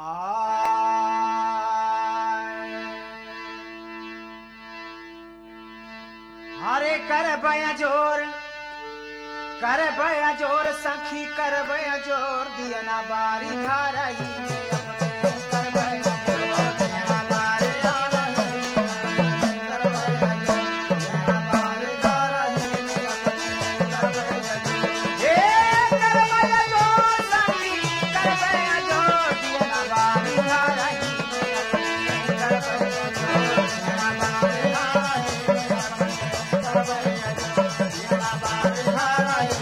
हरे कर बया जोर सखी कर बया जोर दिया ना बारी खा रही कर बया जोर दिया ना बारी खा रही कर बया जोर दिया ना बारी खा रही ये कर बया जोर सखी कर बया जोर दिया ना बारी खा रही कर बया जोर दिया ना बारी खा रही कर बया जोर दिया ना बारी खा रही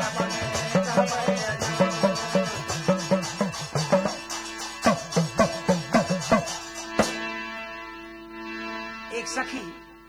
एक सखी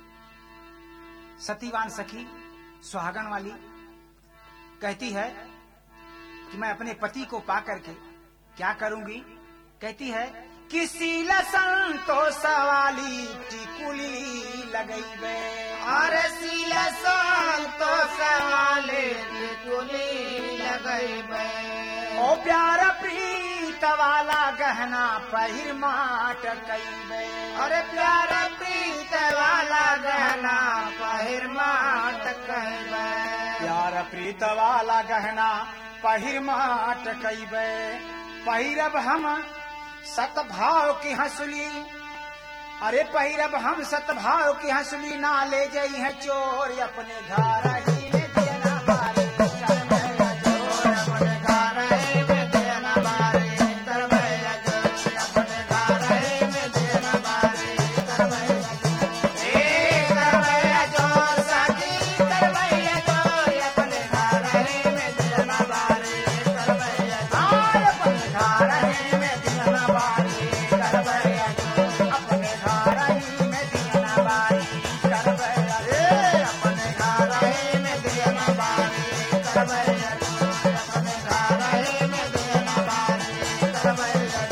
सतीवान सखी सुहागन वाली कहती है कि मैं अपने पति को पा करके क्या करूंगी। कहती है कि सीला संतोष वाली टिकुली लगई बे अरे सीला संतोष वाली टिकुली लगई बे ओ प्यार प्रीत वाला गहना पहिर माट कई बे अरे प्यार प्रीत वाला गहना पहिर माट कहबे प्यार प्रीत वाला गहना पहिर माट कईबे पहिरब हम सतभाव की हंसुली अरे पहिरब हम सतभाव की हंसुली ना ले जाई है चोर अपने घर ही में देना बारे कर भैया जोर अपने घर ही में देना बारे कर भैया जोर अपने घर ही में देना बारे कर भैया जोर ए कर भैया जोर सखी कर भैया जोर अपने घर ही में देना बारे कर भैया जोर अपने घर ही में देना बारे कर भैया जोर अपने घर ही में देना बारे कर भैया रे अपने घर ही में देना बारे कर भैया जोर अपने घर ही में देना बारे कर भैया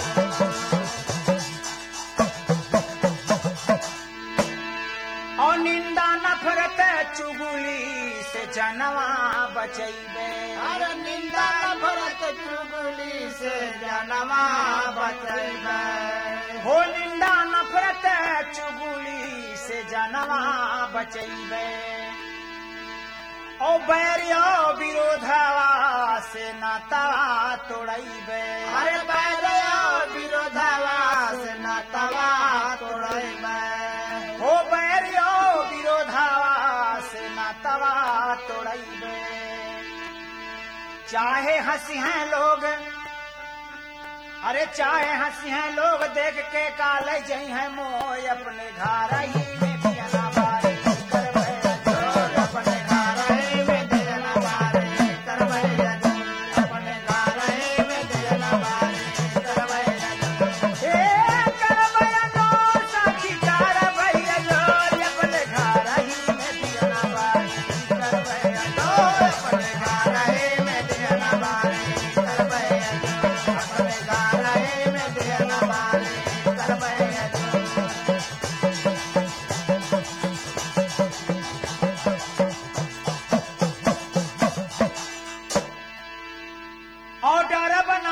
और निंदा नफरत चुगली से जनवा बचैबे अरे निंदा नफरत चुगली से जनवा बचैबे हो निंदा नफरत चुगली से जनवा बचैबे ओ बैरियो विरोधवा से नाता तोड़ैबे अरे बैरियो विरोधवा से नातवा तोड़ैबे हो बैरियो विरोधवा से नातवा तोड़ैबे चाहे हंसी हैं लोग अरे चाहे हंसी हैं लोग देख के काले जई हैं मोय अपने घर ही में दिया बारे कर भैया जोर अपने घर ही में दिया बारे कर भैया जोर अपने घर ही में दिया बारे कर भैया जोर ए कर भैया जोर सखी कर भैया जोर अपने घर ही में दिया बारे कर भैया जोर अपने घर ही में दिया बारे कर भैया जोर अपने घर ही में दिया बारे कर भैया जोर और डरब ना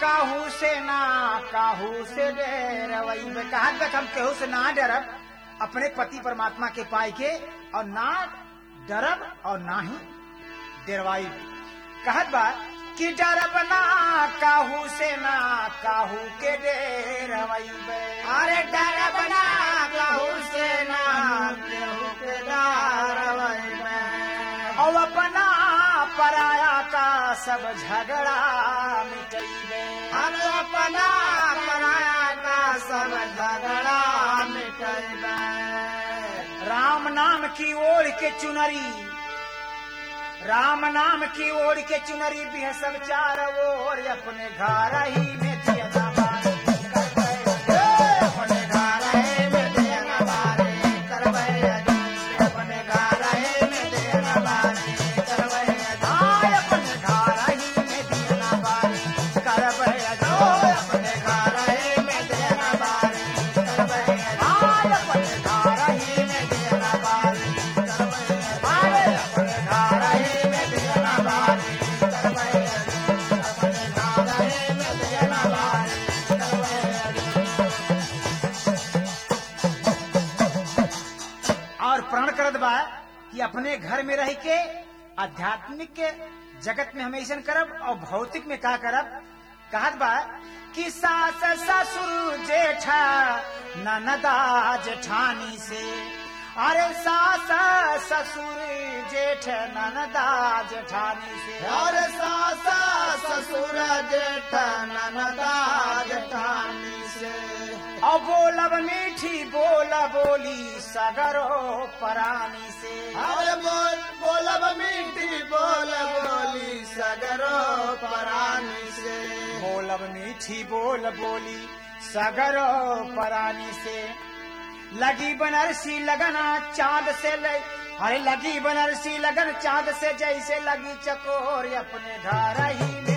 काहू से डेरवई में कहा तक हम केहू से ना डरब अपने पति परमात्मा के पाई के और ना डरब और ना ही डेरवाई कहत बा कि डरब ना काहू से ना काहू के डेरवई में अरे डरब ना कहू से ना केहू के डरवई में और अपना पराया का सब झगड़ा मिटैबे हम अपना पराया का सब झगड़ा मिटैबे राम नाम की ओढ़ के चुनरी राम नाम की ओढ़ के चुनरी भी है सब चार ओर अपने घर ही में दिया बारे कर भैया जोर अपने घर ही में दिया बारे कर भैया जोर अपने घर ही में दिया बारे कर भैया जोर अपने घर ही में दिया बारे कर भैया जोर अपने घर ही में दिया बारे कर भैया जोर अपने घर ही में दिया बारे कर भैया बारे अपने घर ही में दिया बारे कर भैया अपने घर ही में दिया कि अपने घर में रह के आध्यात्मिक के जगत में हम ऐसा करब और भौतिक में का करब। कहत बा कि सास ससुर जेठ ननदा जेठानी से, अरे सास ससुर जेठ ननदा जेठानी से, और सास ससुर जेठ ननदा जेठानी से, और बोलब मीठी बोली सगरो परानी से, और बोलब मीठी बोली सगरो परानी से, बोलब मीठी बोली सगरो परानी से। लगी बनारसी लगना चाँद से अरे लगी बनारसी लगन चाँद से, जैसे लगी चकोर अपने घर ही में।